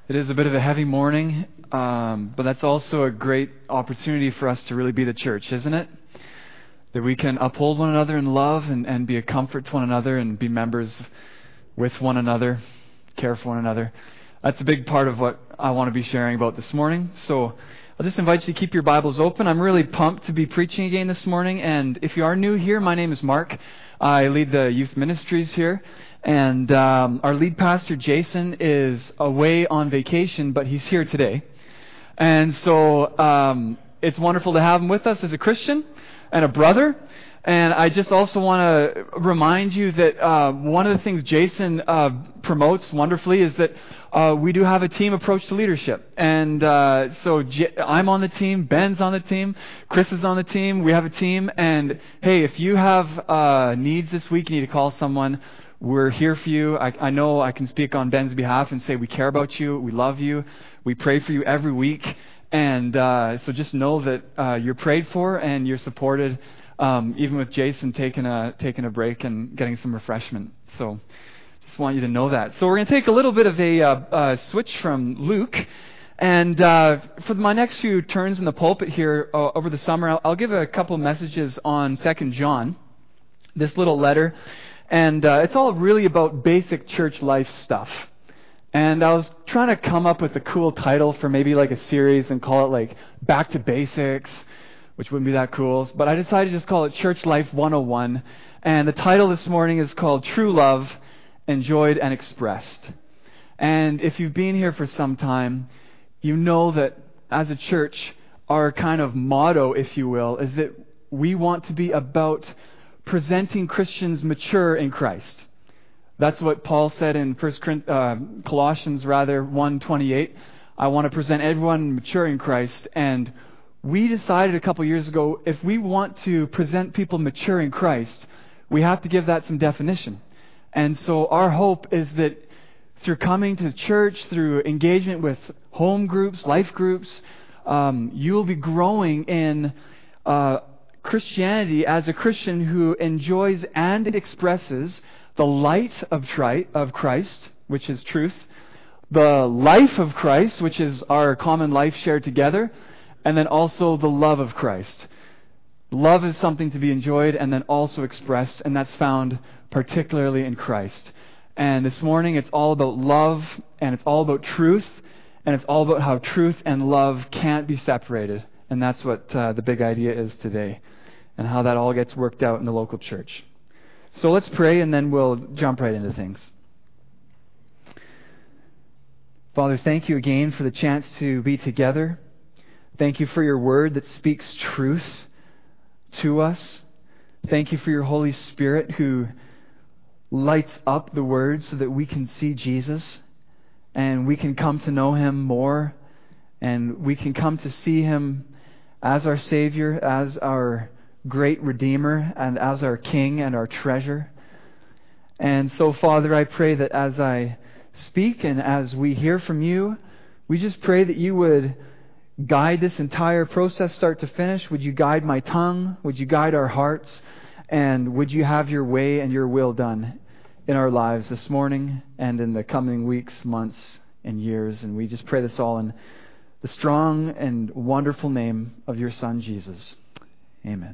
It is a bit of a heavy morning, but that's also a great opportunity for us to really be the church, isn't it? That we can uphold one another in love and be a comfort to one another and be members with one another, care for one another. That's a big part of what I want to be sharing about this morning. So I'll just invite you to keep your Bibles open. I'm really pumped to be preaching again this morning. And if you are new here, my name is Mark. I lead the youth ministries here. And our lead pastor, Jason, is away on vacation, but he's here today. And so it's wonderful to have him with us as a Christian and a brother. And I just also want to remind you that one of the things Jason promotes wonderfully is that we do have a team approach to leadership. And so I'm on the team, Ben's on the team, Chris is on the team, we have a team. And hey, if you have needs this week, you need to call someone, we're here for you. I know I can speak on Ben's behalf and say we care about you, we love you, we pray for you every week. And so just know that you're prayed for and you're supported. Even with Jason taking a break and getting some refreshment. So just want you to know that. So we're going to take a little bit of a switch from Luke. And for my next few turns in the pulpit here over the summer, I'll give a couple messages on 2 John, this little letter. And it's all really about basic church life stuff. And I was trying to come up with a cool title for maybe like a series and call it like Back to Basics, which wouldn't be that cool. But I decided to just call it Church Life 101. And the title this morning is called True Love, Enjoyed and Expressed. And if you've been here for some time, you know that as a church, our kind of motto, if you will, is that we want to be about presenting Christians mature in Christ. That's what Paul said in Colossians 1:28. I want to present everyone mature in Christ. And we decided a couple years ago, if we want to present people mature in Christ, we have to give that some definition. And so our hope is that through coming to church, through engagement with home groups, life groups, you'll be growing in Christianity as a Christian who enjoys and expresses the light of Christ, which is truth, the life of Christ, which is our common life shared together, and then also the love of Christ. Love is something to be enjoyed and then also expressed, and that's found particularly in Christ. And this morning it's all about love, and it's all about truth, and it's all about how truth and love can't be separated. And that's what the big idea is today, and how that all gets worked out in the local church. So let's pray, and then we'll jump right into things. Father, thank you again for the chance to be together. Thank you for your word that speaks truth to us. Thank you for your Holy Spirit who lights up the word so that we can see Jesus and we can come to know Him more, and we can come to see Him as our Savior, as our great Redeemer, and as our King and our treasure. And so, Father, I pray that as I speak and as we hear from you, we just pray that you would guide this entire process start to finish. Would you guide my tongue? Would you guide our hearts? And would you have your way and your will done in our lives this morning and in the coming weeks, months, and years? And we just pray this all in the strong and wonderful name of your Son, Jesus. Amen.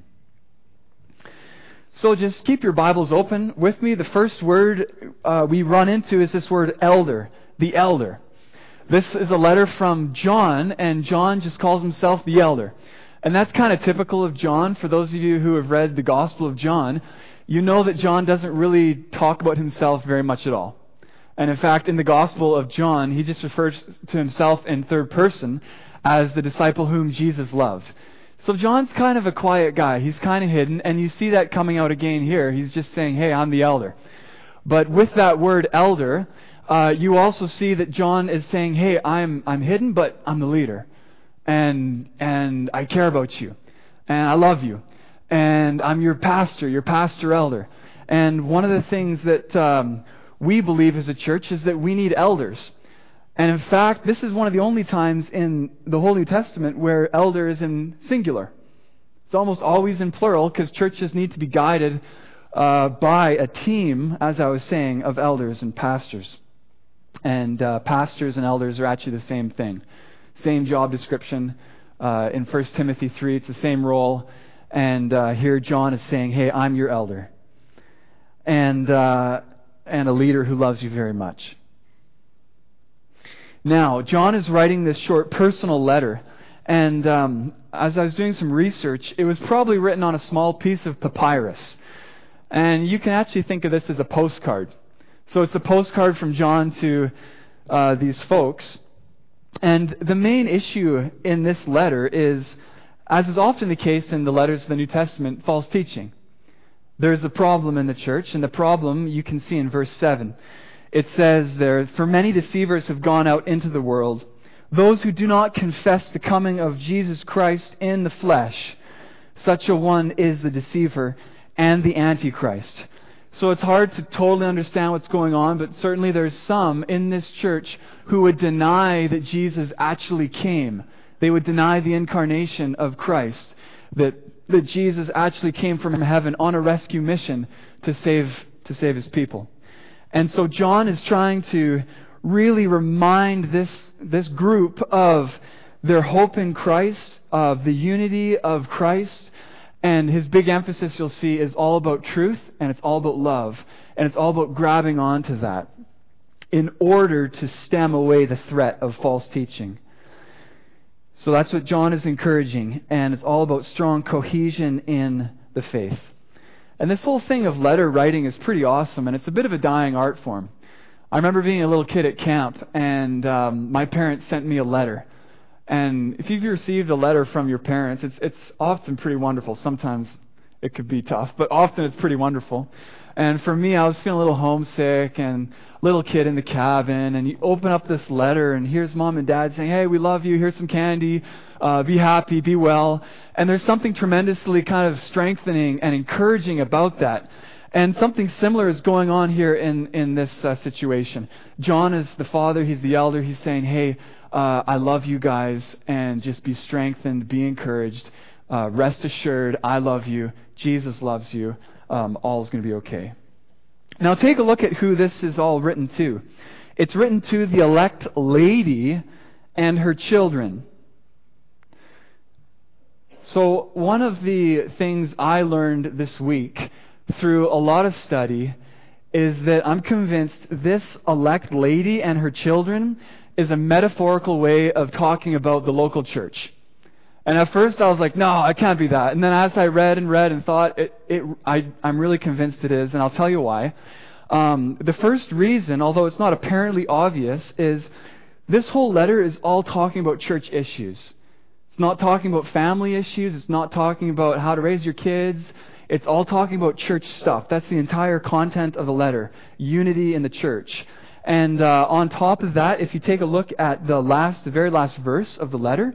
So just keep your Bibles open with me. The first word we run into is this word elder, the elder. This is a letter from John, and John just calls himself the elder. And that's kind of typical of John. For those of you who have read the Gospel of John, you know that John doesn't really talk about himself very much at all. And in fact, in the Gospel of John, he just refers to himself in third person as the disciple whom Jesus loved. So John's kind of a quiet guy. He's kind of hidden, and you see that coming out again here. He's just saying, hey, I'm the elder. But with that word elder, you also see that John is saying, hey, I'm hidden, but I'm the leader. And I care about you. And I love you. And I'm your pastor elder. And one of the things that we believe as a church is that we need elders. And in fact, this is one of the only times in the whole New Testament where elder is in singular. It's almost always in plural because churches need to be guided by a team, as I was saying, of elders and pastors. And pastors and elders are actually the same thing. Same job description. In 1 Timothy 3, it's the same role. And here John is saying, hey, I'm your elder. And a leader who loves you very much. Now, John is writing this short personal letter. And as I was doing some research, it was probably written on a small piece of papyrus. And you can actually think of this as a postcard. So it's a postcard from John to these folks. And the main issue in this letter is, as is often the case in the letters of the New Testament, false teaching. There's a problem in the church, and the problem you can see in verse 7. It says there, "For many deceivers have gone out into the world, those who do not confess the coming of Jesus Christ in the flesh. Such a one is the deceiver and the Antichrist." So it's hard to totally understand what's going on, but certainly there's some in this church who would deny that Jesus actually came. They would deny the incarnation of Christ, that Jesus actually came from heaven on a rescue mission to save his people. And so John is trying to really remind this group of their hope in Christ, of the unity of Christ. And his big emphasis, you'll see, is all about truth, and it's all about love. And it's all about grabbing onto that in order to stem away the threat of false teaching. So that's what John is encouraging, and it's all about strong cohesion in the faith. And this whole thing of letter writing is pretty awesome, and it's a bit of a dying art form. I remember being a little kid at camp, and my parents sent me a letter. And if you've received a letter from your parents, it's often pretty wonderful. Sometimes it could be tough, but often it's pretty wonderful. And for me, I was feeling a little homesick and little kid in the cabin, and you open up this letter, and here's Mom and Dad saying, hey, we love you, here's some candy, be happy, be well. And there's something tremendously kind of strengthening and encouraging about that. And something similar is going on here in this situation. John is the father, he's the elder, he's saying, hey, I love you guys, and just be strengthened, be encouraged, rest assured, I love you, Jesus loves you, all is going to be okay. Now take a look at who this is all written to. It's written to the elect lady and her children. So one of the things I learned this week through a lot of study is that I'm convinced this elect lady and her children is a metaphorical way of talking about the local church. And at first I was like, no, it can't be that. And then as I read and thought, I'm really convinced it is, and I'll tell you why. The first reason, although it's not apparently obvious, is this whole letter is all talking about church issues. It's not talking about family issues. It's not talking about how to raise your kids. It's all talking about church stuff. That's the entire content of the letter. Unity in the church. And on top of that, if you take a look at the very last verse of the letter,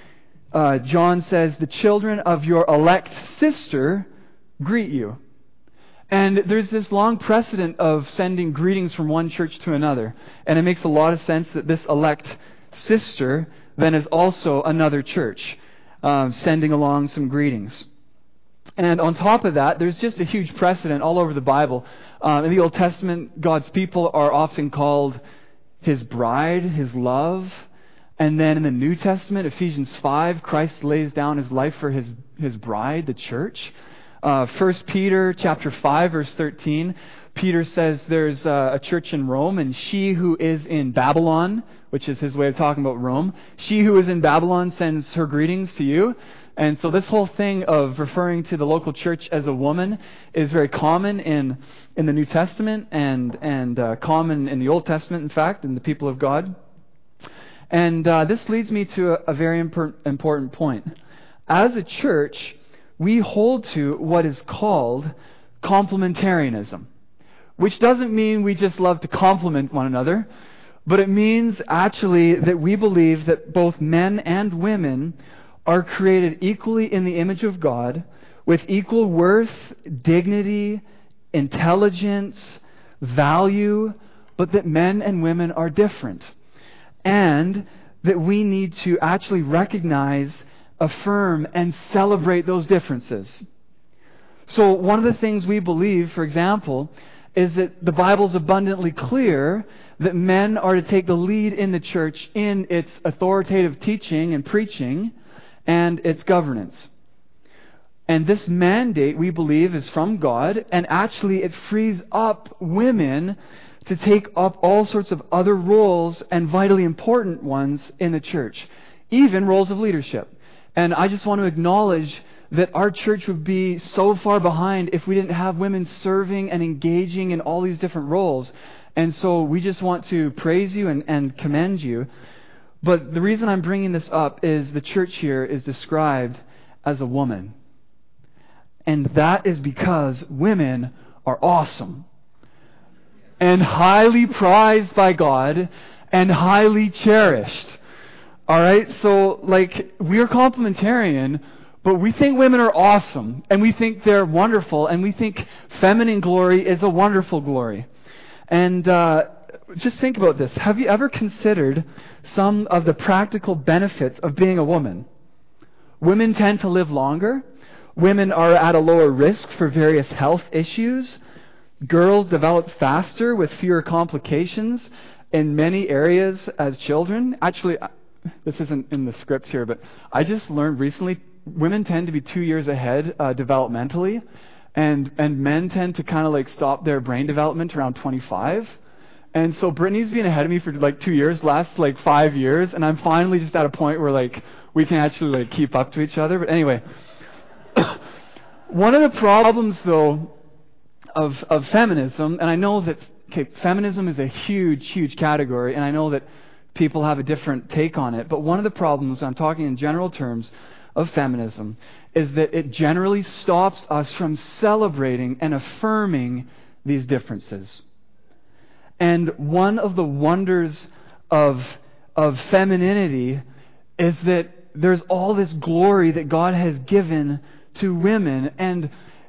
John says, the children of your elect sister greet you. And there's this long precedent of sending greetings from one church to another. And it makes a lot of sense that this elect sister then is also another church sending along some greetings. And on top of that, there's just a huge precedent all over the Bible. In the Old Testament, God's people are often called His bride, His love. And then in the New Testament, Ephesians 5, Christ lays down His life for His bride, the church. 1 Peter chapter 5, verse 13, Peter says there's a church in Rome, and she who is in Babylon, which is his way of talking about Rome, she who is in Babylon sends her greetings to you. And so this whole thing of referring to the local church as a woman is very common in the New Testament and common in the Old Testament, in fact, in the people of God. And this leads me to a very important point. As a church, we hold to what is called complementarianism, which doesn't mean we just love to compliment one another, but it means actually that we believe that both men and women are created equally in the image of God, with equal worth, dignity, intelligence, value, but that men and women are different. And that we need to actually recognize, affirm, and celebrate those differences. So one of the things we believe, for example, is that the Bible's abundantly clear that men are to take the lead in the church in its authoritative teaching and preaching and its governance. And this mandate, we believe, is from God, and actually it frees up women to take up all sorts of other roles, and vitally important ones, in the church, even roles of leadership. And I just want to acknowledge that our church would be so far behind if we didn't have women serving and engaging in all these different roles. And so we just want to praise you and commend you. But the reason I'm bringing this up is the church here is described as a woman. And that is because women are awesome and highly prized by God and highly cherished. All right? So, we're complementarian, but we think women are awesome, and we think they're wonderful, and we think feminine glory is a wonderful glory. And just think about this. Have you ever considered some of the practical benefits of being a woman? Women tend to live longer. Women are at a lower risk for various health issues. Girls develop faster with fewer complications in many areas as children. Actually, this isn't in the scripts here, but I just learned recently women tend to be 2 years ahead developmentally, and men tend to kind of stop their brain development around 25. And so Brittany's been ahead of me for 2 years, last 5 years, and I'm finally just at a point where we can actually keep up to each other. But anyway, one of the problems though of feminism, and I know that feminism is a huge category, and I know that people have a different take on it, but one of the problems, I'm talking in general terms, of feminism is that it generally stops us from celebrating and affirming these differences. And one of the wonders of femininity is that there's all this glory that God has given to women, and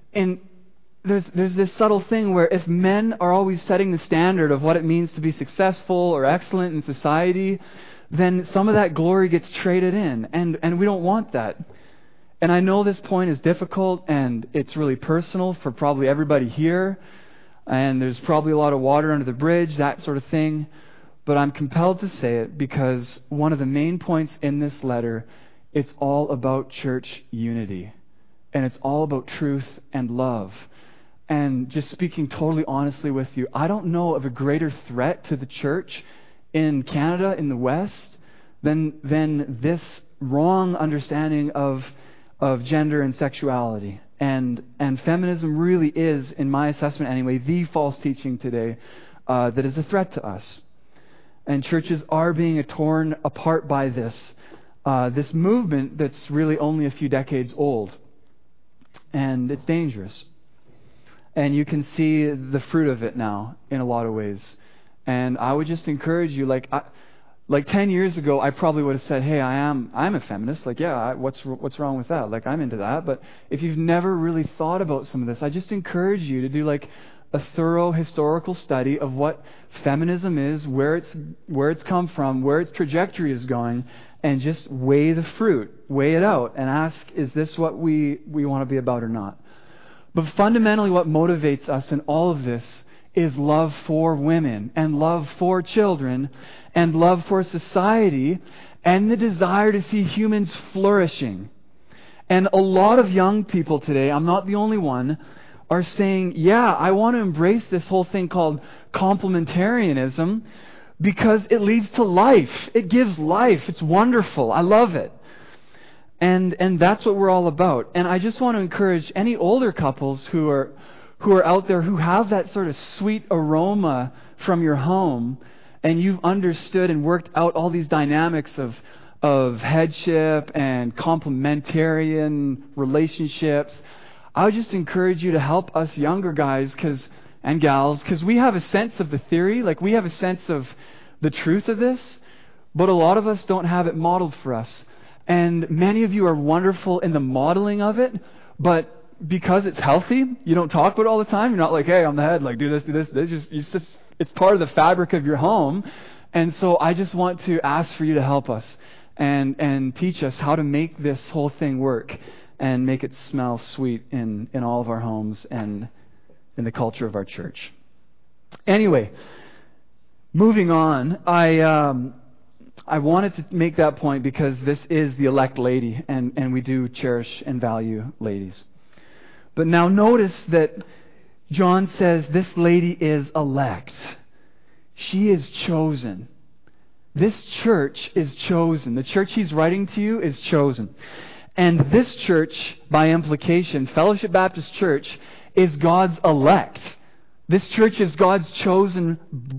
there's this subtle thing where if men are always setting the standard of what it means to be successful or excellent in society, then some of that glory gets traded in, and we don't want that. And I know this point is difficult, and it's really personal for probably everybody here, and there's probably a lot of water under the bridge, that sort of thing, but I'm compelled to say it because one of the main points in this letter, it's all about church unity, and it's all about truth and love. And just speaking totally honestly with you, I don't know of a greater threat to the church in Canada, in the West, than this wrong understanding of gender and sexuality. And feminism really is, in my assessment anyway, the false teaching today that is a threat to us. And churches are being torn apart by this movement that's really only a few decades old. And it's dangerous. And you can see the fruit of it now in a lot of ways. And I would just encourage you, 10 years ago, I probably would have said, hey, I'm a feminist. What's wrong with that? I'm into that. But if you've never really thought about some of this, I just encourage you to do a thorough historical study of what feminism is, where it's come from, where its trajectory is going, and just weigh the fruit, weigh it out, and ask, is this what we want to be about or not? But fundamentally what motivates us in all of this is love for women and love for children and love for society and the desire to see humans flourishing. And a lot of young people today, I'm not the only one, are saying, yeah, I want to embrace this whole thing called complementarianism because it leads to life. It gives life. It's wonderful. I love it. And that's what we're all about. And I just want to encourage any older couples who are out there who have that sort of sweet aroma from your home, and you've understood and worked out all these dynamics of headship and complementarian relationships. I would just encourage you to help us younger guys and gals, because we have a sense of the theory, we have a sense of the truth of this, but a lot of us don't have it modeled for us. And many of you are wonderful in the modeling of it, but because it's healthy, you don't talk about it all the time. You're not like, hey, I'm the head, do this. It's part of the fabric of your home. And so I just want to ask for you to help us and teach us how to make this whole thing work and make it smell sweet in all of our homes and in the culture of our church. Anyway, moving on, I wanted to make that point because this is the elect lady, and we do cherish and value ladies. But now notice that John says this lady is elect. She is chosen. This church is chosen. The church he's writing to you is chosen. And this church, by implication, Fellowship Baptist Church, is God's elect. This church is God's chosen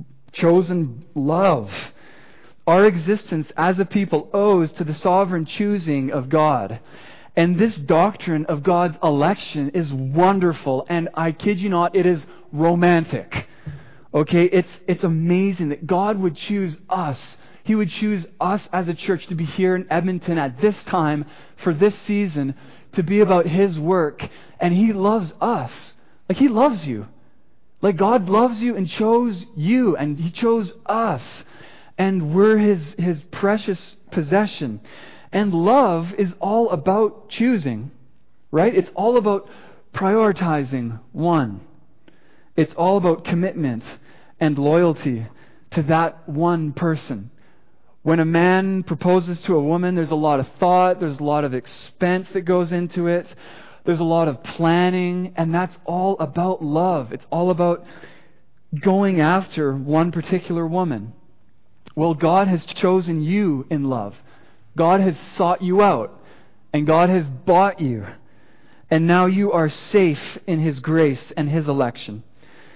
love. Our existence as a people owes to the sovereign choosing of God. And this doctrine of God's election is wonderful, and I kid you not, it is romantic. Okay, it's amazing that God would choose us. He would choose us as a church to be here in Edmonton at this time, for this season, to be about His work. And He loves us. Like, He loves you. Like, God loves you and chose you, and He chose us. And we're His precious possession. And love is all about choosing, right? It's all about prioritizing one. It's all about commitment and loyalty to that one person. When a man proposes to a woman, there's a lot of thought, there's a lot of expense that goes into it, there's a lot of planning, and that's all about love. It's all about going after one particular woman. Well, God has chosen you in love. God has sought you out, and God has bought you. And now you are safe in His grace and His election.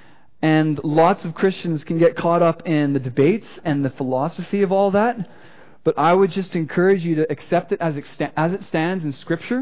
And lots of Christians can get caught up in the debates and the philosophy of all that. But I would just encourage you to accept it as it stands in Scripture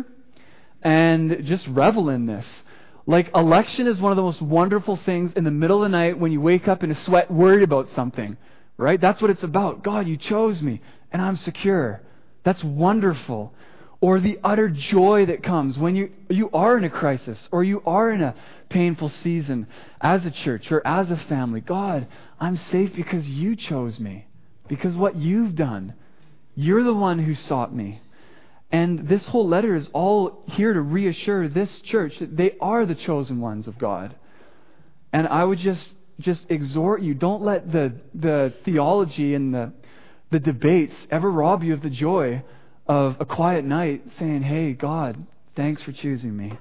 and just revel in this. Like, election is one of the most wonderful things in the middle of the night when you wake up in a sweat worried about something. Right? That's what it's about. God, you chose me, and I'm secure. That's wonderful. Or the utter joy that comes when you are in a crisis, or you are in a painful season as a church or as a family. God, I'm safe because you chose me. Because what you've done. You're the one who sought me. And this whole letter is all here to reassure this church that they are the chosen ones of God. And I would just exhort you, don't let the theology and the debates ever rob you of the joy of a quiet night saying, hey, God, thanks for choosing me.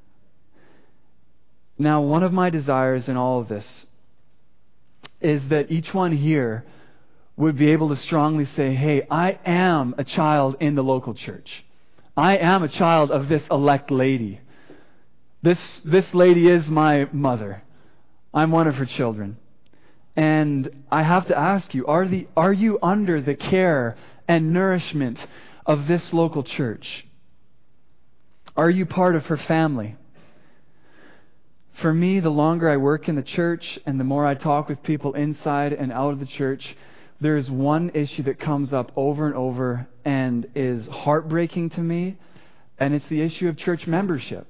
Now, one of my desires in all of this is that each one here would be able to strongly say, hey, I am a child in the local church. I am a child of this elect lady. This lady is my mother. I'm one of her children. And I have to ask you, are you under the care and nourishment of this local church? Are you part of her family? For me, the longer I work in the church and the more I talk with people inside and out of the church, there is one issue that comes up over and over and is heartbreaking to me, and it's the issue of church membership.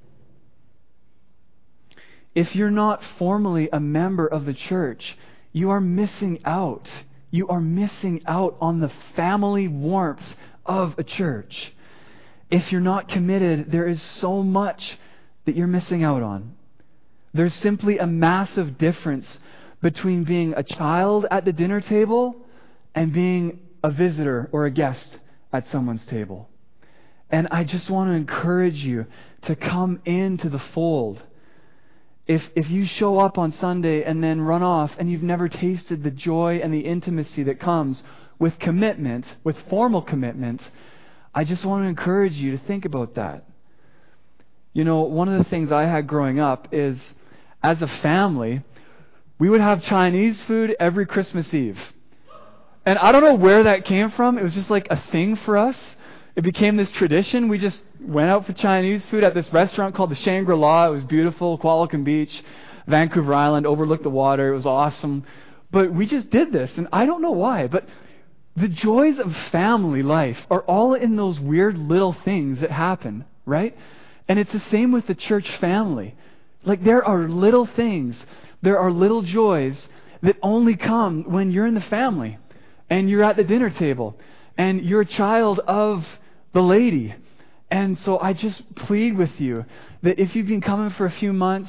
If you're not formally a member of the church, you are missing out. You are missing out on the family warmth of a church. If you're not committed, there is so much that you're missing out on. There's simply a massive difference between being a child at the dinner table and being a visitor or a guest at someone's table. And I just want to encourage you to come into the fold. If you show up on Sunday and then run off and you've never tasted the joy and the intimacy that comes with commitment, with formal commitment, I just want to encourage you to think about that. You know, one of the things I had growing up is, as a family, we would have Chinese food every Christmas Eve. And I don't know where that came from. It was just like a thing for us. It became this tradition. We just went out for Chinese food at this restaurant called the Shangri-La. It was beautiful, Qualicum Beach, Vancouver Island, overlooked the water. It was awesome. But we just did this, and I don't know why, but the joys of family life are all in those weird little things that happen, right? And it's the same with the church family. Like, there are little things, there are little joys that only come when you're in the family and you're at the dinner table and you're a child of the lady. And so I just plead with you that if you've been coming for a few months,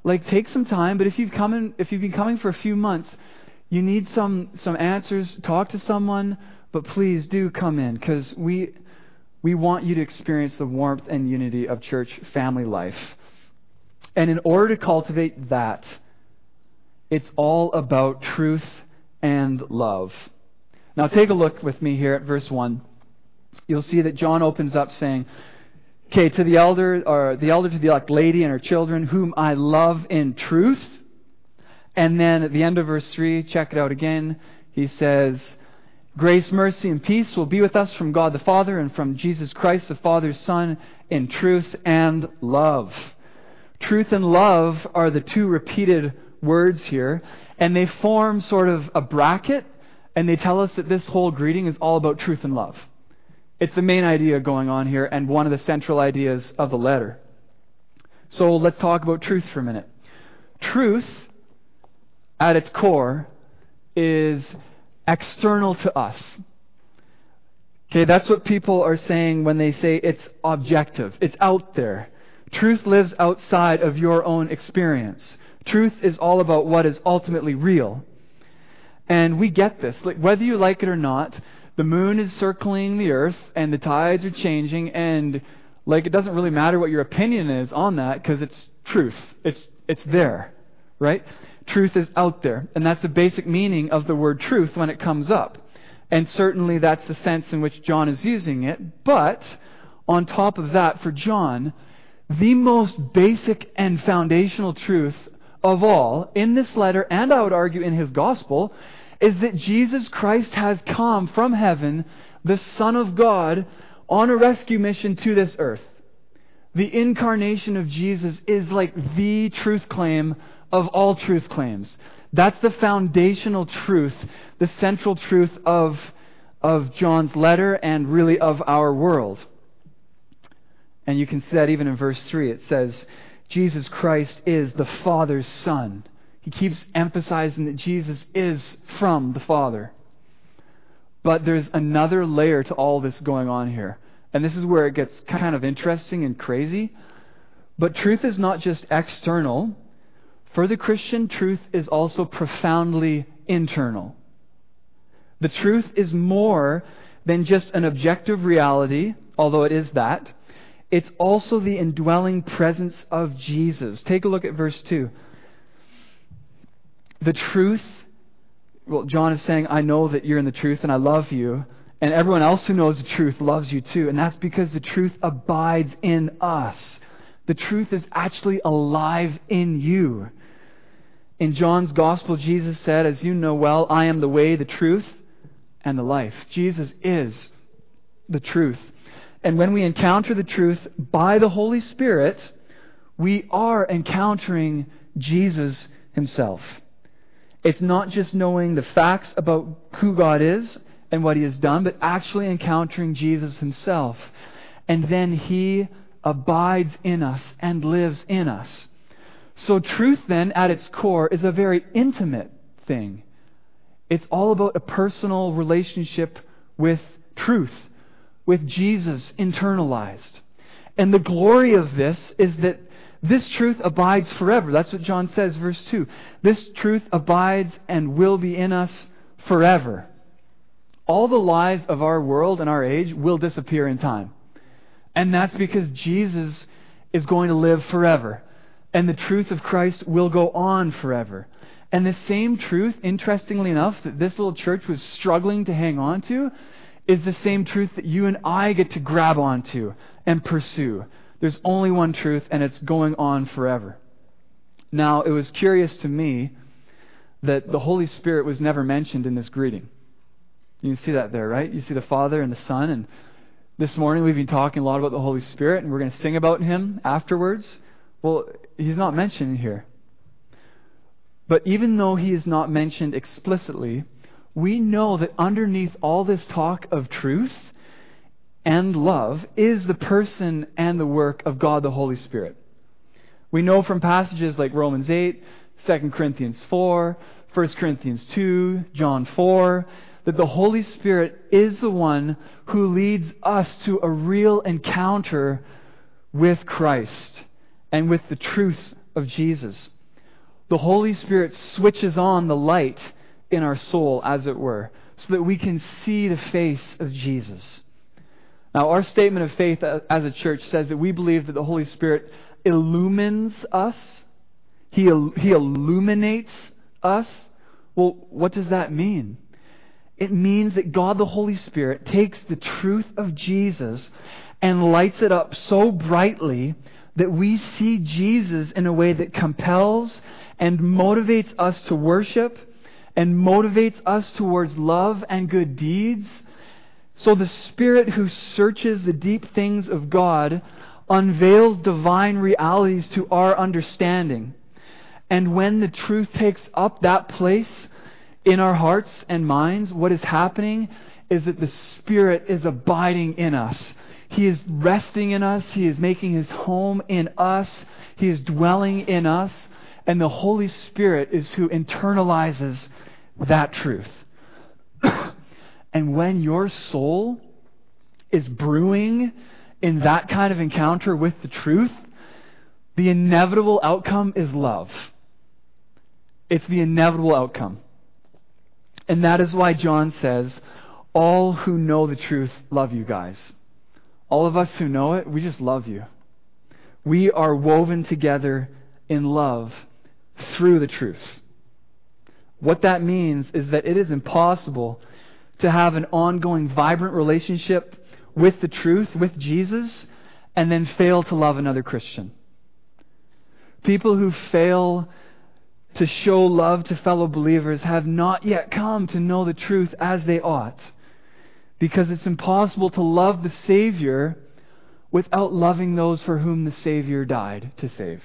like take some time. But if you've been coming for a few months, you need some answers. Talk to someone, but please do come in, because we want you to experience the warmth and unity of church family life. And in order to cultivate that, it's all about truth and love. Now take a look with me here at verse 1. You'll see that John opens up saying, okay, to the elder to the elect lady and her children, whom I love in truth. And then at the end of verse 3, check it out again, he says, grace, mercy, and peace will be with us from God the Father and from Jesus Christ, the Father's Son, in truth and love. Truth and love are the two repeated words here, and they form sort of a bracket, and they tell us that this whole greeting is all about truth and love. It's the main idea going on here, and one of the central ideas of the letter. So let's talk about truth for a minute. Truth, at its core, is external to us. Okay, that's what people are saying when they say it's objective. It's out there. Truth lives outside of your own experience. Truth is all about what is ultimately real. And we get this. Like, whether you like it or not, the moon is circling the earth and the tides are changing, and like it doesn't really matter what your opinion is on that, because it's truth. It's there, right? Truth is out there. And that's the basic meaning of the word truth when it comes up. And certainly that's the sense in which John is using it. But on top of that, for John, the most basic and foundational truth of all in this letter, and I would argue in his gospel, is that Jesus Christ has come from heaven, the Son of God, on a rescue mission to this earth. The incarnation of Jesus is like the truth claim of all truth claims. That's the foundational truth, the central truth of John's letter and really of our world. And you can see that even in verse 3. It says, Jesus Christ is the Father's Son. He keeps emphasizing that Jesus is from the Father. But there's another layer to all this going on here. And this is where it gets kind of interesting and crazy. But truth is not just external. For the Christian, truth is also profoundly internal. The truth is more than just an objective reality, although it is that. It's also the indwelling presence of Jesus. Take a look at verse 2. The truth, well, John is saying, I know that you're in the truth and I love you. And everyone else who knows the truth loves you too. And that's because the truth abides in us. The truth is actually alive in you. In John's Gospel, Jesus said, as you know well, I am the way, the truth, and the life. Jesus is the truth. And when we encounter the truth by the Holy Spirit, we are encountering Jesus Himself. It's not just knowing the facts about who God is and what He has done, but actually encountering Jesus Himself. And then He abides in us and lives in us. So truth then, at its core, is a very intimate thing. It's all about a personal relationship with truth, with Jesus internalized. And the glory of this is that this truth abides forever. That's what John says, verse 2. This truth abides and will be in us forever. All the lies of our world and our age will disappear in time. And that's because Jesus is going to live forever. And the truth of Christ will go on forever. And the same truth, interestingly enough, that this little church was struggling to hang on to, is the same truth that you and I get to grab onto and pursue. There's only one truth, and it's going on forever. Now, it was curious to me that the Holy Spirit was never mentioned in this greeting. You see that there, right? You see the Father and the Son, and this morning we've been talking a lot about the Holy Spirit, and we're going to sing about Him afterwards. Well, He's not mentioned here. But even though He is not mentioned explicitly, we know that underneath all this talk of truth and love is the person and the work of God the Holy Spirit. We know from passages like Romans 8, 2 Corinthians 4, 1 Corinthians 2, John 4, that the Holy Spirit is the one who leads us to a real encounter with Christ and with the truth of Jesus. The Holy Spirit switches on the light in our soul, as it were, so that we can see the face of Jesus. Now, our statement of faith as a church says that we believe that the Holy Spirit illumines us. He illuminates us. Well, what does that mean? It means that God the Holy Spirit takes the truth of Jesus and lights it up so brightly that we see Jesus in a way that compels and motivates us to worship and motivates us towards love and good deeds. So the Spirit who searches the deep things of God unveils divine realities to our understanding. And when the truth takes up that place in our hearts and minds, what is happening is that the Spirit is abiding in us. He is resting in us. He is making His home in us. He is dwelling in us. And the Holy Spirit is who internalizes that truth. And when your soul is brewing in that kind of encounter with the truth, the inevitable outcome is love. It's the inevitable outcome. And that is why John says, all who know the truth love you guys. All of us who know it, we just love you. We are woven together in love through the truth. What that means is that it is impossible to have an ongoing, vibrant relationship with the truth, with Jesus, and then fail to love another Christian. People who fail to show love to fellow believers have not yet come to know the truth as they ought. Because it's impossible to love the Savior without loving those for whom the Savior died to save.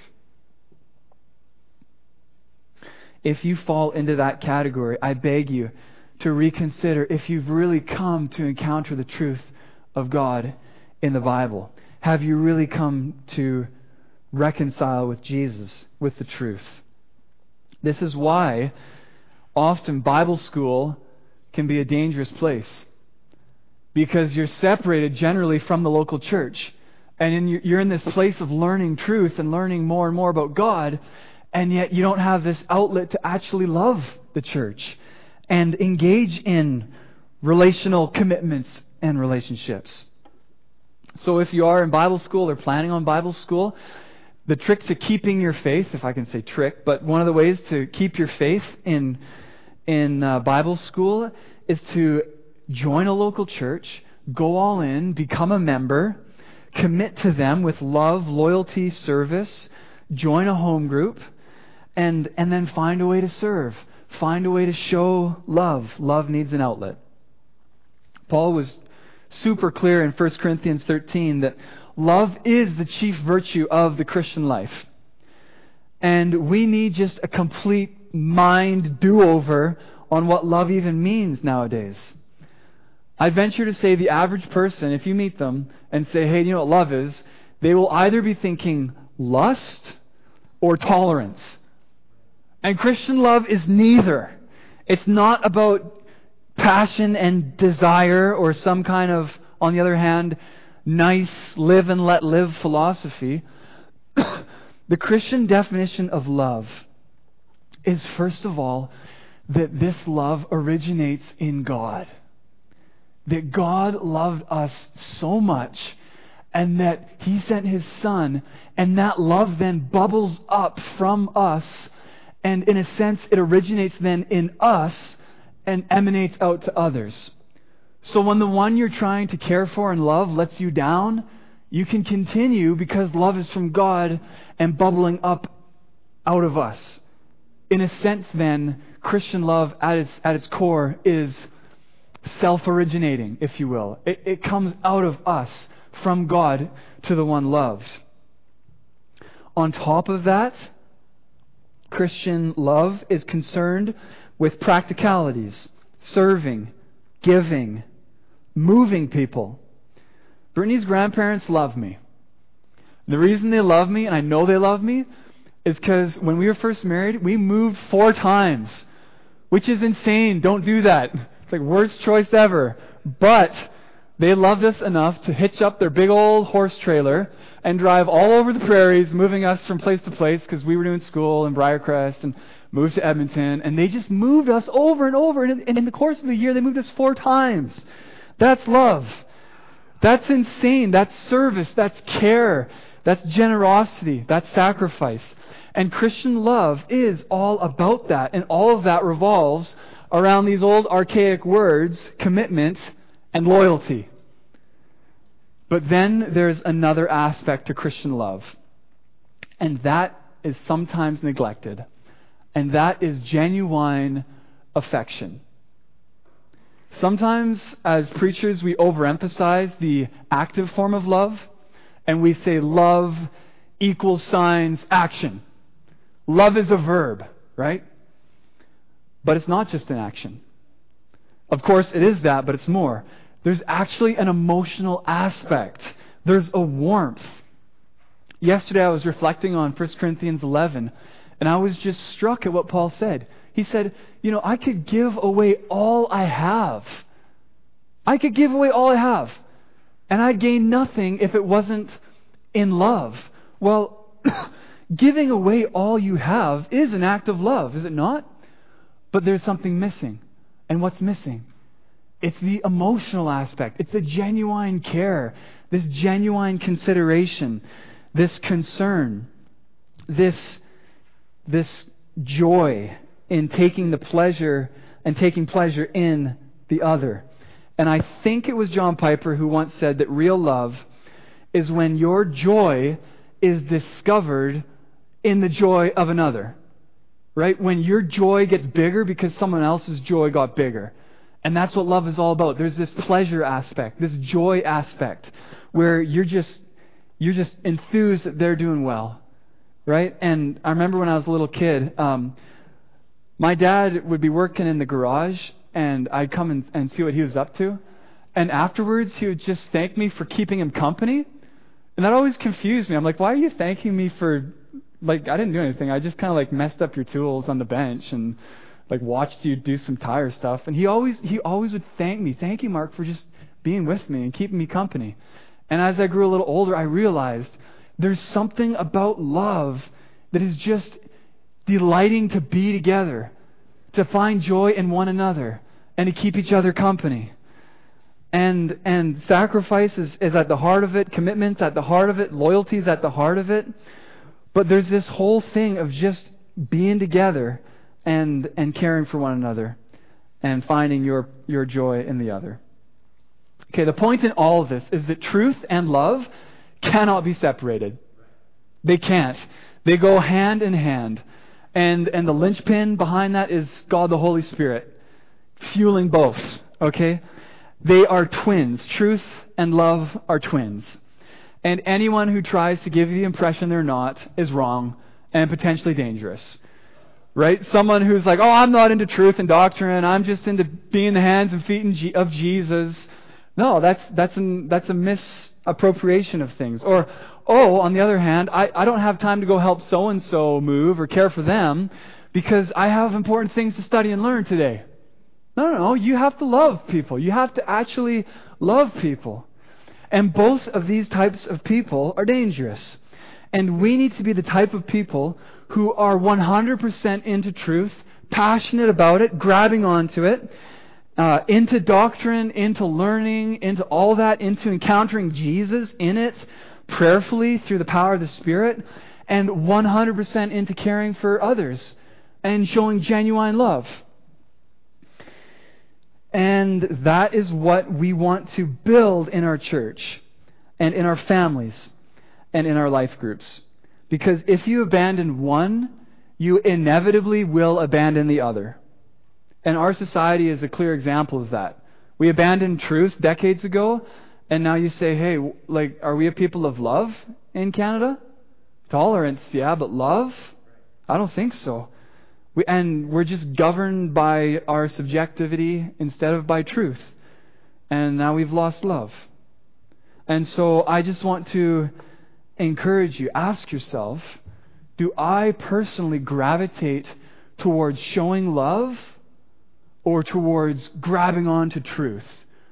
If you fall into that category, I beg you to reconsider if you've really come to encounter the truth of God in the Bible. Have you really come to reconcile with Jesus, with the truth? This is why often Bible school can be a dangerous place. Because you're separated generally from the local church. And you're in this place of learning truth and learning more and more about God. And yet you don't have this outlet to actually love the church and engage in relational commitments and relationships. So if you are in Bible school or planning on Bible school, the trick to keeping your faith, if I can say trick, but one of the ways to keep your faith in Bible school is to join a local church, go all in, become a member, commit to them with love, loyalty, service, join a home group, and then find a way to serve. Find a way to show love. Love needs an outlet. Paul was super clear in 1 Corinthians 13 that love is the chief virtue of the Christian life. And we need just a complete mind do-over on what love even means nowadays. I venture to say the average person, if you meet them and say, hey, you know what love is? They will either be thinking lust or tolerance. And Christian love is neither. It's not about passion and desire or some kind of, on the other hand, nice live and let live philosophy. The Christian definition of love is, first of all, that this love originates in God. That God loved us so much and that He sent His Son, and that love then bubbles up from us, and in a sense it originates then in us and emanates out to others. So when the one you're trying to care for and love lets you down, you can continue because love is from God and bubbling up out of us. In a sense then, Christian love at its core is self-originating, if you will. It comes out of us, from God to the one loved. On top of that, Christian love is concerned with practicalities, serving, giving, moving people. Brittany's grandparents love me. The reason they love me, and I know they love me, is because when we were first married, we moved 4 times, which is insane. Don't do that. It's like worst choice ever. But They loved us enough to hitch up their big old horse trailer and drive all over the prairies, moving us from place to place because we were doing school in Briarcrest and moved to Edmonton. And they just moved us over and over. And in the course of a year, they moved us 4 times. That's love. That's insane. That's service. That's care. That's generosity. That's sacrifice. And Christian love is all about that. And all of that revolves around these old archaic words, commitment and loyalty. But then there's another aspect to Christian love. And that is sometimes neglected. And that is genuine affection. Sometimes as preachers we overemphasize the active form of love. And we say love equals signs action. Love is a verb, right? But it's not just an action. Of course it is that, but it's more. There's actually an emotional aspect. There's a warmth. Yesterday I was reflecting on 1 Corinthians 11, and I was just struck at what Paul said. He said, I could give away all I have. I could give away all I have, and I'd gain nothing if it wasn't in love. Well, giving away all you have is an act of love, is it not? But there's something missing. And what's missing? It's the emotional aspect. It's the genuine care, this genuine consideration, this concern, this joy in taking pleasure in the other. And I think it was John Piper who once said that real love is when your joy is discovered in the joy of another. Right? When your joy gets bigger because someone else's joy got bigger. And that's what love is all about. There's this pleasure aspect, this joy aspect, where you're just enthused that they're doing well. Right? And I remember when I was a little kid, my dad would be working in the garage, and I'd come and see what he was up to. And afterwards, he would just thank me for keeping him company. And that always confused me. I'm like, why are you thanking me for... I didn't do anything. I just kind of messed up your tools on the bench and watched you do some tire stuff. And he always would thank me. Thank you, Mark, for just being with me and keeping me company. And as I grew a little older, I realized there's something about love that is just delighting to be together, to find joy in one another, and to keep each other company. And sacrifice is at the heart of it. Commitment's at the heart of it. Loyalty's at the heart of it. But there's this whole thing of just being together and caring for one another and finding your joy in the other. Okay, the point in all of this is that truth and love cannot be separated. They can't. They go hand in hand. And the linchpin behind that is God the Holy Spirit, fueling both. Okay? They are twins. Truth and love are twins. And anyone who tries to give you the impression they're not is wrong and potentially dangerous. Right? Someone who's like, I'm not into truth and doctrine. I'm just into being the hands and feet of Jesus. No, that's a misappropriation of things. Or, on the other hand, I don't have time to go help so-and-so move or care for them because I have important things to study and learn today. No. You have to love people. You have to actually love people. And both of these types of people are dangerous. And we need to be the type of people who are 100% into truth, passionate about it, grabbing onto it, into doctrine, into learning, into all that, into encountering Jesus in it, prayerfully through the power of the Spirit, and 100% into caring for others and showing genuine love. And that is what we want to build in our church and in our families and in our life groups. Because if you abandon one, you inevitably will abandon the other. And our society is a clear example of that. We abandoned truth decades ago, and now you say, hey, are we a people of love in Canada? Tolerance, yeah, but love? I don't think so. We're just governed by our subjectivity instead of by truth. And now we've lost love. And so I just want to encourage you, ask yourself, do I personally gravitate towards showing love or towards grabbing on to truth?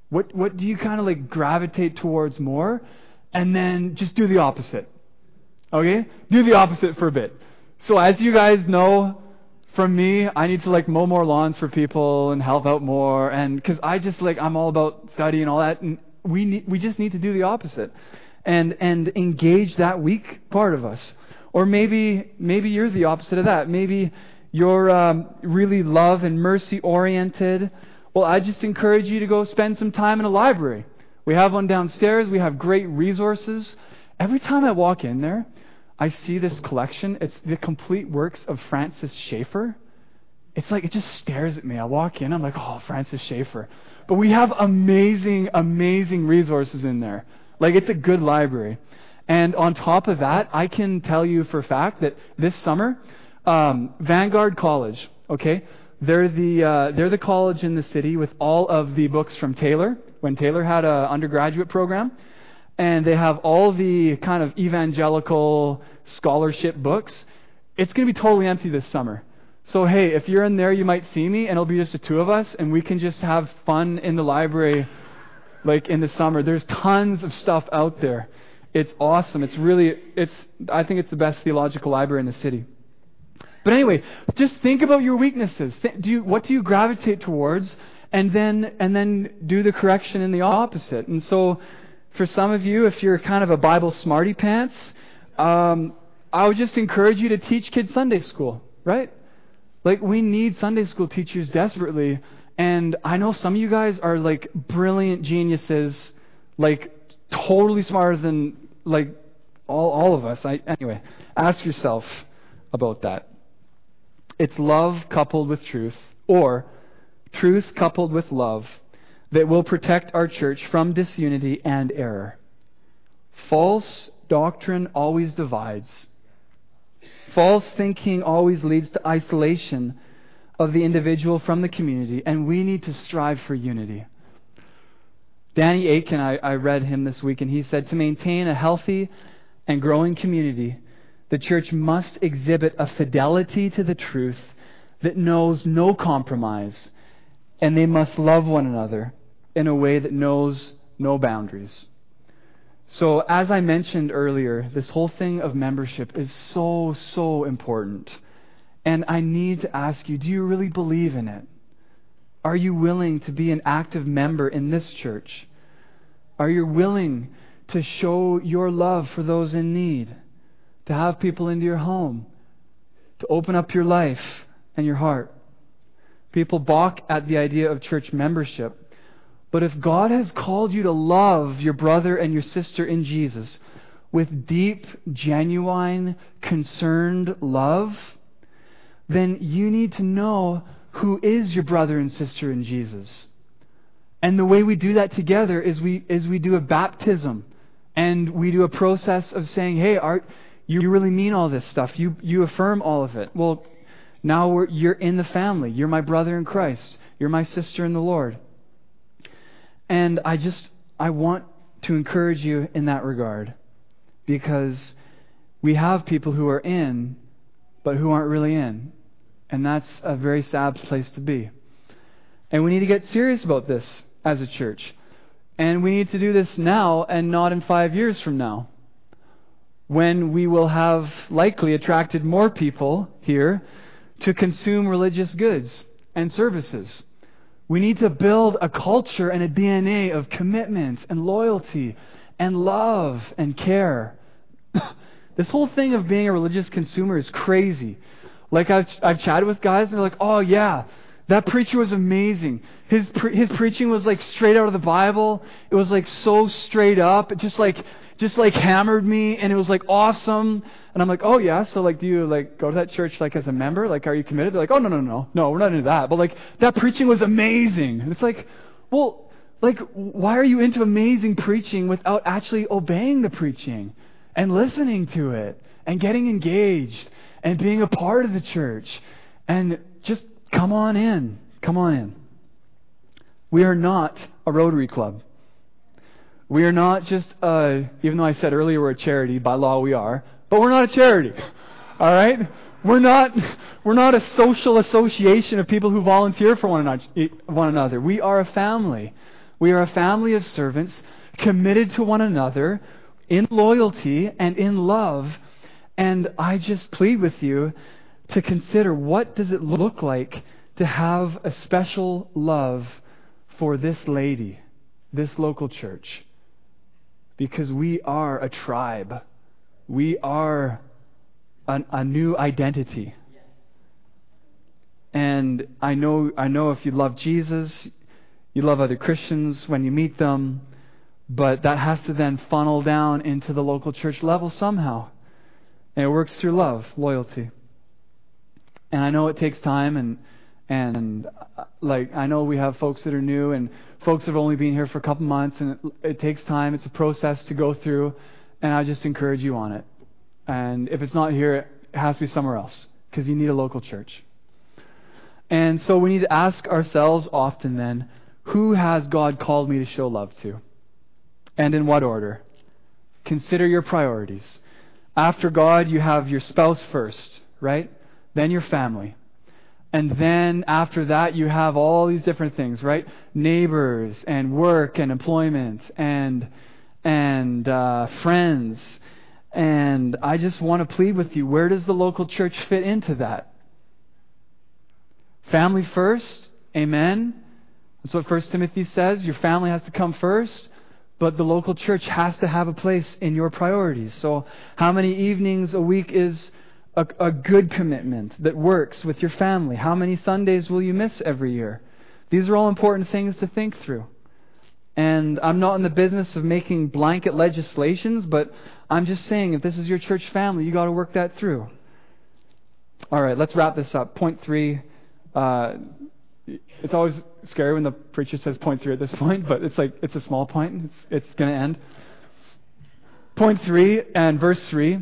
What do you kind of like gravitate towards more? And then just do the opposite. Okay? Do the opposite for a bit. So as you guys know from me, I need to like mow more lawns for people and help out more, and because I just like, I'm all about study and all that, and we just need to do the opposite and engage that weak part of us. Or maybe you're the opposite of that. Maybe you're really love and mercy oriented. Well, I just encourage you to go spend some time in a library. We have one downstairs. We have great resources. Every time I walk in there, I see this collection. It's the complete works of Francis Schaeffer. It's like, it just stares at me. I walk in, I'm like, oh, Francis Schaeffer. But we have amazing, amazing resources in there. Like, it's a good library. And on top of that, I can tell you for a fact that this summer, Vanguard College, okay, they're the college in the city with all of the books from Taylor, when Taylor had an undergraduate program. And they have all the kind of evangelical scholarship books. It's going to be totally empty this summer. So hey, if you're in there, you might see me, and it'll be just the two of us, and we can just have fun in the library like in the summer. There's tons of stuff out there. It's awesome. I think it's the best theological library in the city. But anyway, just think about your weaknesses. What do you gravitate towards? And then do the correction in the opposite. And so, for some of you, if you're kind of a Bible smarty pants, I would just encourage you to teach kids Sunday school, right? Like, we need Sunday school teachers desperately. And I know some of you guys are like brilliant geniuses, like totally smarter than like all of us. Anyway, ask yourself about that. It's love coupled with truth, or truth coupled with love, that will protect our church from disunity and error. False doctrine always divides. False thinking always leads to isolation of the individual from the community, and we need to strive for unity. Danny Aitken, I read him this week, and he said, to maintain a healthy and growing community, the church must exhibit a fidelity to the truth that knows no compromise, and they must love one another in a way that knows no boundaries. So, as I mentioned earlier, this whole thing of membership is so, so important. And I need to ask you, do you really believe in it? Are you willing to be an active member in this church? Are you willing to show your love for those in need? To have people into your home? To open up your life and your heart? People balk at the idea of church membership. But if God has called you to love your brother and your sister in Jesus with deep, genuine, concerned love, then you need to know who is your brother and sister in Jesus. And the way we do that together is we do a baptism. And we do a process of saying, hey, Art, you really mean all this stuff. You affirm all of it. Well, now you're in the family. You're my brother in Christ. You're my sister in the Lord. And I want to encourage you in that regard, because we have people who are in, but who aren't really in. And that's a very sad place to be. And we need to get serious about this as a church. And we need to do this now and not in 5 years from now, when we will have likely attracted more people here to consume religious goods and services. We need to build a culture and a DNA of commitment and loyalty and love and care. This whole thing of being a religious consumer is crazy. Like, I've chatted with guys and they're like, oh yeah, that preacher was amazing. His preaching was like straight out of the Bible. It was like so straight up. It just like hammered me, and it was like awesome. And I'm like, oh yeah, so like, do you like go to that church like as a member? Like, are you committed? They're like, oh no, we're not into that. But like, that preaching was amazing. And it's like, well, like, why are you into amazing preaching without actually obeying the preaching and listening to it and getting engaged and being a part of the church? And just come on in. Come on in. We are not a Rotary Club. We are not just, even though I said earlier we're a charity, by law we are, but we're not a charity. All right? We're not a social association of people who volunteer for one another. We are a family. We are a family of servants committed to one another in loyalty and in love. And I just plead with you to consider, what does it look like to have a special love for this lady, this local church? Because we are a tribe. We are a new identity. And I know if you love Jesus, you love other Christians when you meet them, but that has to then funnel down into the local church level somehow. And it works through love, loyalty. And I know it takes time, and like, I know we have folks that are new, and folks that have only been here for a couple months, and it takes time. It's a process to go through, and I just encourage you on it. And if it's not here, it has to be somewhere else, because you need a local church. And so we need to ask ourselves often then, who has God called me to show love to? And in what order? Consider your priorities. After God, you have your spouse first, right? Then your family. And then after that, you have all these different things, right? Neighbors and work and employment and friends. And I just want to plead with you, where does the local church fit into that? Family first, amen. That's what 1 Timothy says. Your family has to come first, but the local church has to have a place in your priorities. So how many evenings a week is a good commitment that works with your family? How many Sundays will you miss every year? These are all important things to think through. And I'm not in the business of making blanket legislations, but I'm just saying, if this is your church family, you got to work that through. All right, let's wrap this up. Point 3. It's always scary when the preacher says point 3 at this point, but it's a small point. It's going to end. Point 3 and verse 3.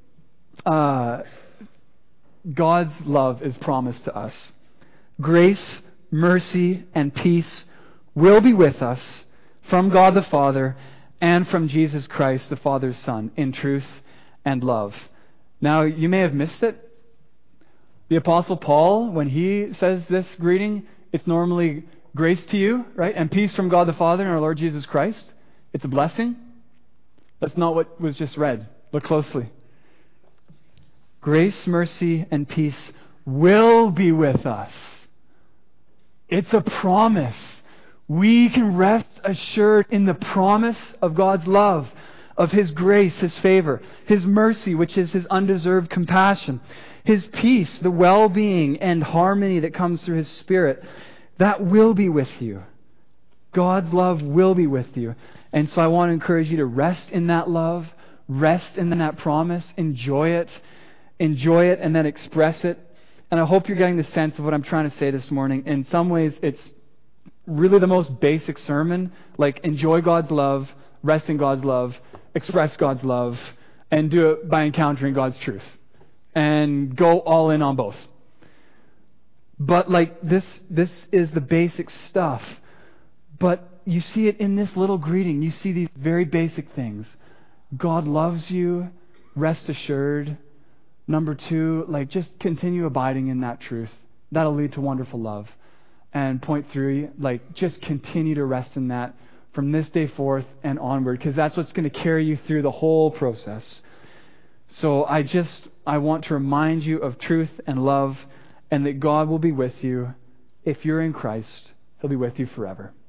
God's love is promised to us. Grace, mercy, and peace will be with us from God the Father and from Jesus Christ, the Father's Son, in truth and love. Now, you may have missed it. The Apostle Paul, when he says this greeting, it's normally grace to you, right? And peace from God the Father and our Lord Jesus Christ. It's a blessing. That's not what was just read. Look closely. Grace, mercy, and peace will be with us. It's a promise. We can rest assured in the promise of God's love, of His grace, His favor, His mercy, which is His undeserved compassion, His peace, the well-being and harmony that comes through His Spirit. That will be with you. God's love will be with you. And so I want to encourage you to rest in that love, rest in that promise, enjoy it, and then express it. And I hope you're getting the sense of what I'm trying to say this morning. In some ways, it's really the most basic sermon, like enjoy God's love, rest in God's love, express God's love, and do it by encountering God's truth. And go all in on both. But like this is the basic stuff. But you see it in this little greeting. You see these very basic things. God loves you, rest assured. Number 2, like just continue abiding in that truth. That'll lead to wonderful love. And point 3, like just continue to rest in that from this day forth and onward, because that's what's going to carry you through the whole process. So I want to remind you of truth and love, and that God will be with you. If you're in Christ, He'll be with you forever.